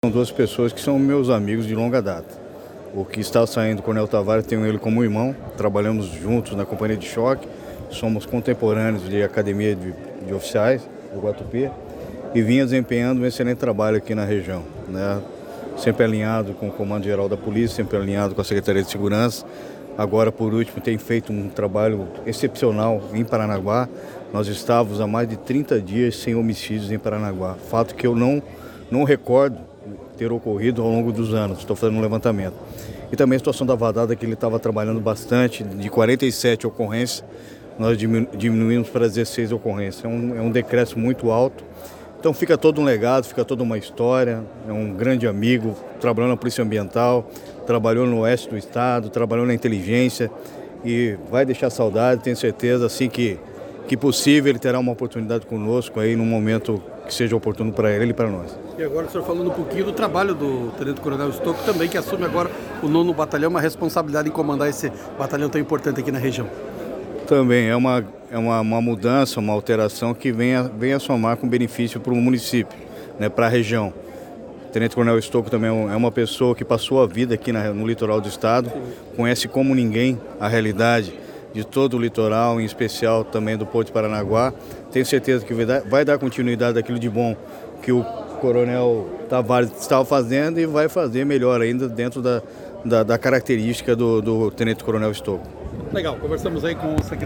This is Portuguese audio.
São duas pessoas que são meus amigos de longa data. O que está saindo, o Coronel Tavares, tenho ele como irmão, trabalhamos juntos na companhia de choque, somos contemporâneos de academia de oficiais do Guatupê e vinha desempenhando um excelente trabalho aqui na região, né? Sempre alinhado com o Comando Geral da Polícia, sempre alinhado com a Secretaria de Segurança. Agora, por último, tem feito um trabalho excepcional em Paranaguá. Nós estávamos há mais de 30 dias sem homicídios em Paranaguá, fato que eu não recordo ter ocorrido ao longo dos anos, estou fazendo um levantamento. E também a situação da Vadada, que ele estava trabalhando bastante, de 47 ocorrências, nós diminuímos para 16 ocorrências. É um decréscimo muito alto. Então fica todo um legado, fica toda uma história, é um grande amigo, trabalhou na Polícia Ambiental, trabalhou no oeste do estado, trabalhou na inteligência e vai deixar saudade, tenho certeza, assim que possível ele terá uma oportunidade conosco aí num momento que seja oportuno para ele e para nós. E agora o senhor falando um pouquinho do trabalho do Tenente Coronel Stocco também, que assume agora o 9º Batalhão, uma responsabilidade em comandar esse batalhão tão importante aqui na região. Também é uma mudança, uma alteração que vem a somar com benefício para o município, né, para a região. O Tenente Coronel Stocco também é uma pessoa que passou a vida aqui no litoral do estado, conhece como ninguém a realidade de todo o litoral, em especial também do Porto de Paranaguá. Tenho certeza que vai dar continuidade daquilo de bom que o Coronel Tavares estava fazendo e vai fazer melhor ainda dentro da característica do Tenente Coronel Stocco. Legal, conversamos aí com o secretário.